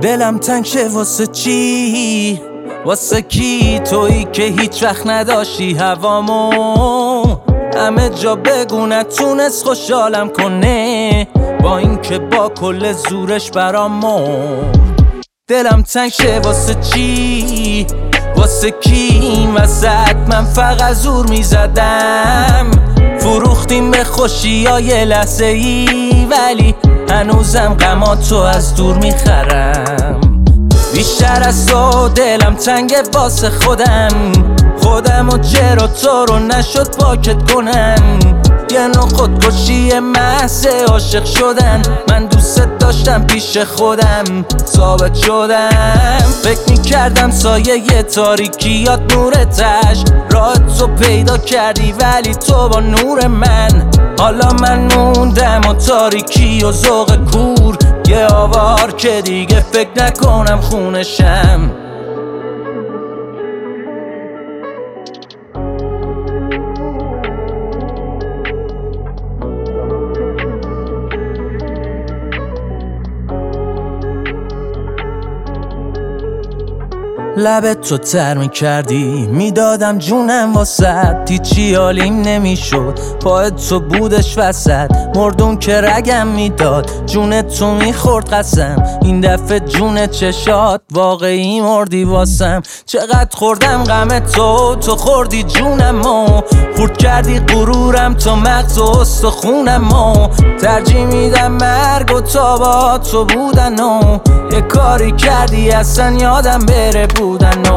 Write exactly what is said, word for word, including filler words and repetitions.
دلم تنگ شه واسه چی؟ واسه کی؟ تویی که هیچ وقت نداشتی هوامو همه جا بگو نتونست خوشحالم کنه، با اینکه با کل زورش برامو. دلم تنگ شه واسه چی؟ واسه کی؟ این وسط من فقط زور میزدم، فروختیم به خوشی های لحظه ای، ولی هنوزم غماتو از دور میخرم. بیشتر از تو دلم تنگه واسه خودم، خودم و چرا تو رو نشد پاکت کنم. یه نوع خودکشی محض عاشق شدن، من دوست داشتم پیش خودم ثابت شدم. فکر میکردم سایه تاریکیات نورتش، راه تو پیدا کردی ولی تو با نور من. حالا من موندم و تاریکی و ذوق کور، یه آوار که دیگه فکر نکنم خونشم. لبت تو تر میکردی میدادم جونم واسد، هیچی حالیم نمیشد پایت تو بودش وسط. مردون که رگم میداد جونت تو میخورد قسم، این دفعه جون چشات واقعی مردی واسم. چقدر خوردم غم تو، تو خوردی جونمو، خورد کردی غرورم تو مغز و استخونمو. ترجیح میدم مرگ و تا با تو بودن و یه کاری کردی اصلا یادم بره بودن.